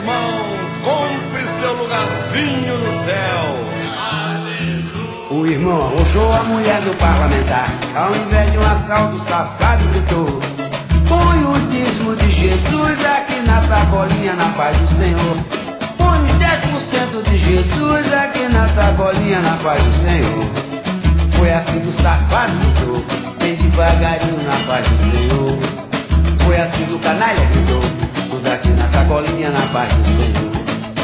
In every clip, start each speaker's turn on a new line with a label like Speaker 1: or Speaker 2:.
Speaker 1: irmão, compre seu lugarzinho no céu.
Speaker 2: O irmão arrochou a mulher do parlamentar. Ao invés de um assalto, o safado gritou: põe o dízimo de Jesus aqui na sacolinha, na paz do Senhor. Põe os 10% de Jesus aqui na sacolinha, na paz do Senhor. Foi assim que o safado gritou, bem devagarinho, na paz do Senhor. Foi assim que o canalha gritou, tudo aqui na sacolinha, na paz do Senhor.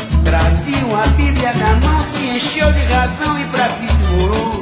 Speaker 2: Traziam a Bíblia na mão, se encheu de razão e pra pique morou.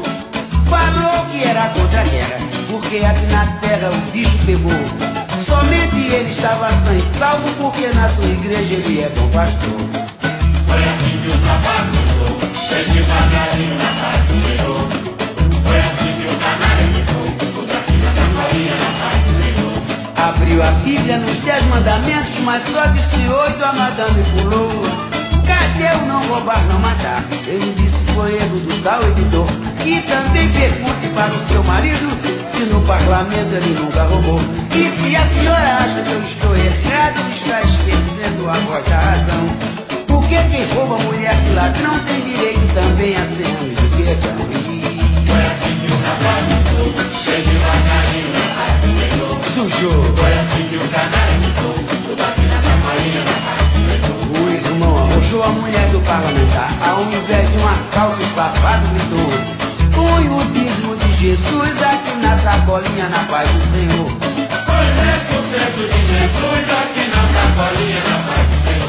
Speaker 2: Falou que era contra a guerra, porque aqui na terra o bicho pegou. Somente ele estava sã e salvo, porque na sua igreja ele é bom pastor.
Speaker 3: Foi assim que o safado gritou, bem devagarinho, na paz do Senhor. Foi assim que o canalha gritou, tudo aqui na sacolinha, na paz do Senhor.
Speaker 2: Abriu a Bíblia nos 10 mandamentos, mas só disse 8, a madame pulou. Cadê o não roubar, não matar? Ele disse foi erro do tal editor. E também pergunte para o seu marido se no parlamento ele nunca roubou. E se a senhora acha que eu estou errado, está esquecendo a voz da razão. Porque quem rouba mulher de ladrão tem direito também a ser anos de perdão.
Speaker 3: Foi assim que o safado gritou, bem devagarinho, na paz do Senhor.
Speaker 2: Sujou.
Speaker 3: Foi assim que o canalha gritou, tudo aqui na sacolinha, na paz do Senhor.
Speaker 2: O irmão arrochou a mulher do parlamentar. Ao invés de um assalto, o safado gritou: põe o dízimo de Jesus aqui na sacolinha, na paz do Senhor.
Speaker 3: Põe 10% de Jesus aqui na sacolinha, na paz do Senhor.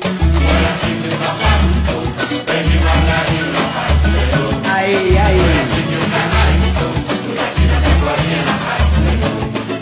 Speaker 3: Foi assim que o safado gritou, bem devagarinho, na paz do Senhor.
Speaker 2: Aí,
Speaker 3: Foi
Speaker 2: aí.
Speaker 3: assim que o canalha gritou, tudo aqui na sacolinha, na paz do Senhor.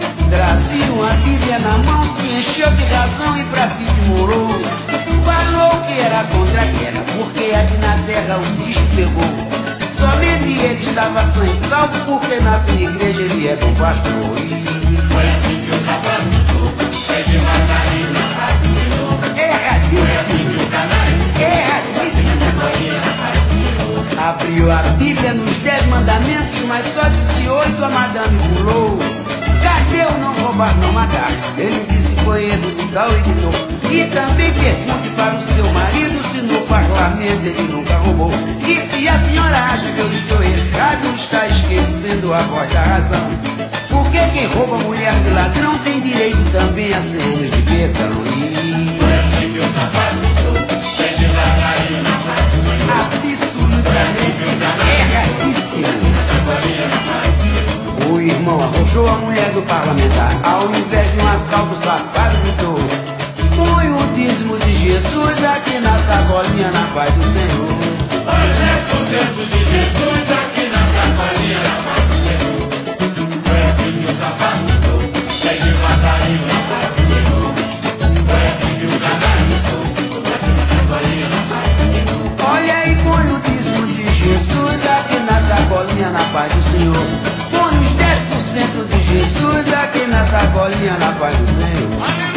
Speaker 2: Traziam a Bíblia na mão, se encheu de razão e pra pique morou. Falou que era contra a guerra, porque aqui na terra o bicho pegou. Somente ele estava sã e salvo, porque na sua igreja ele é bom pastor.
Speaker 3: Foi assim que o safado gritou, bem devagarinho, na paz do Senhor. Foi assim
Speaker 2: Erradíssimo,
Speaker 3: que o canalha gritou,
Speaker 2: erradíssimo.
Speaker 3: na sacolinha, na paz do Senhor.
Speaker 2: Abriu a Bíblia nos 10 mandamentos, mas só disse 8, a madame pulou. Cadê o não roubar, não matar? Ele disse foi erro do tal editor. E também pergunte para o seu marido se no parlamento ele nunca roubou. E se a senhora acha que eu estou errado, está esquecendo a voz da razão. Porque quem rouba mulher de ladrão tem direito também a ser homem de perdão.
Speaker 3: Foi assim que o safado gritou, bem devagarinho, na paz do Senhor.
Speaker 2: Absolutamente erradíssimo.
Speaker 3: Na sacolinha, na paz do Senhor.
Speaker 2: O irmão arrochou a mulher do parlamentar. Ao invés de um assalto, o safado gritou: põe o dízimo de Jesus aqui na sacolinha, na paz do Senhor.
Speaker 3: Põe 10% de Jesus aqui na sacolinha, na paz do Senhor. Foi assim que o safado gritou, bem devagarinho, na paz do Senhor. Foi assim que o canalha gritou, tudo aqui na sacolinha, na paz do Senhor.
Speaker 2: Olha aí, põe o dízimo de Jesus aqui na sacolinha, na paz do Senhor. Põe os 10% de Jesus aqui na sacolinha, na paz do Senhor.